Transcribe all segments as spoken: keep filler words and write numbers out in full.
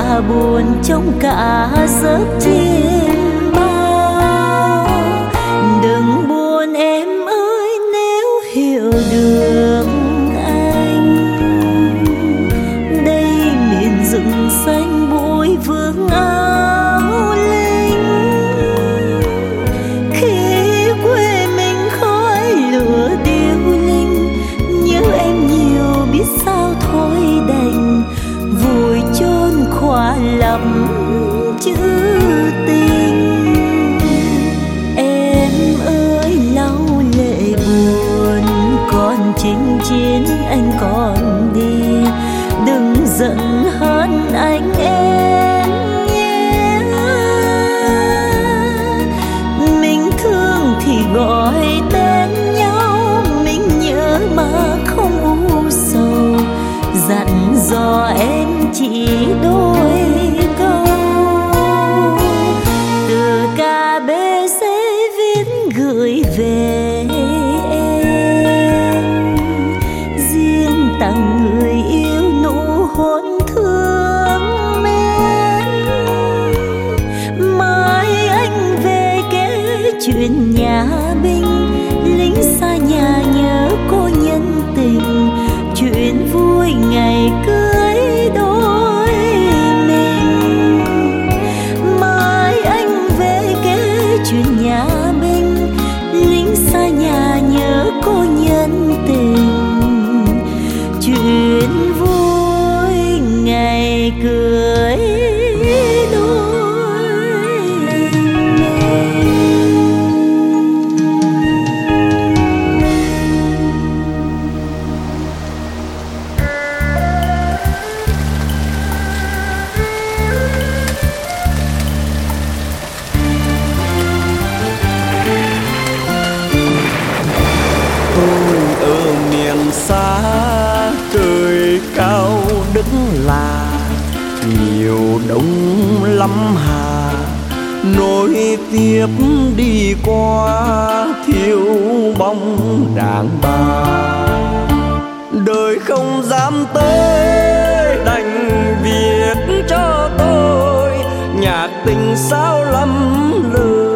và buồn trong cả giấc chiêm bao. Đừng buồn em ơi nếu hiểu được anh, đây miền rừng xanh bụi vương áo linh. Khi quê mình khói lửa điêu linh, nhớ em nhiều biết sao thôi đành vùi chôn khỏa lắm chữ tình. Em ơi lau lệ buồn, còn chinh chiến anh còn đi, đừng giận hơn anh em nhé. Mình thương thì gọi tên nhau, mình nhớ mà không u sầu, dặn dò em chỉ đôi câu. Từ ca bê xê viết gửi về em, riêng tặng người yêu nụ hôn thương mến. Mai anh về kể chuyện nhà binh, lính xa nhà nhớ cô nhân tình, chuyện vui ngày cưới đôi mình. Mai anh về kể chuyện nhà binh, lính xa nhà nhớ cô nhân tình, chuyện vui ngày cưới đôi mình. Xa trời cao đất là nhiều đông lắm hà, nối tiếp đi qua thiếu bóng đàn bà. Đời không dám tới đành viết cho tôi nhạc tình sao lắm lời.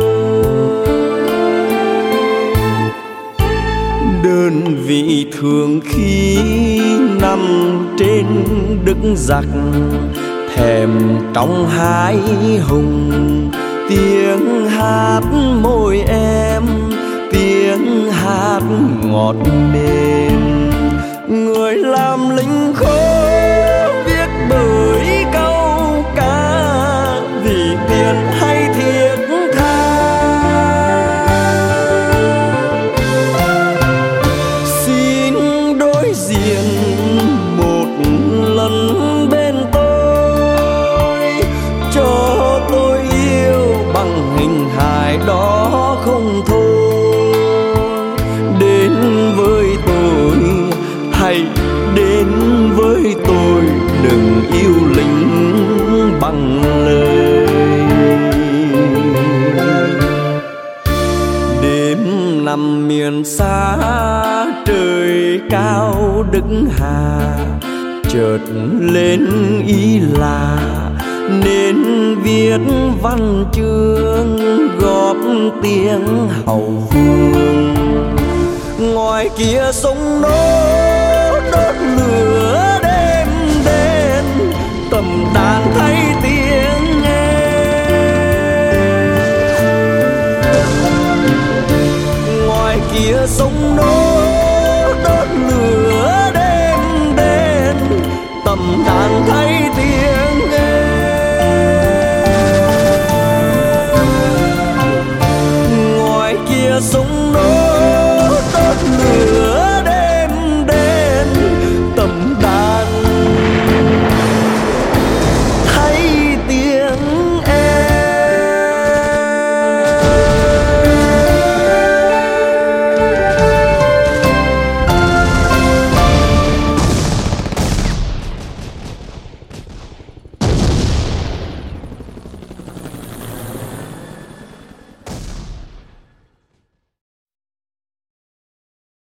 Đơn vị thường khi nằm trên đất giặc, thèm trong hai hùng tiếng hát môi em, tiếng hát ngọt mềm. Người làm lính khô viết bởi câu ca vì tiền hay thiết tha. Xin đối diện một lần bên tôi, cho tôi yêu bằng hình hài đó không thôi. Đến với tôi hay đến với tôi, đừng yêu lính bằng lời. Đêm nằm miền xa trời cao đất hà, chợt lên ý là nên viết văn chương góp tiếng hậu phương. Ngoài kia sông nối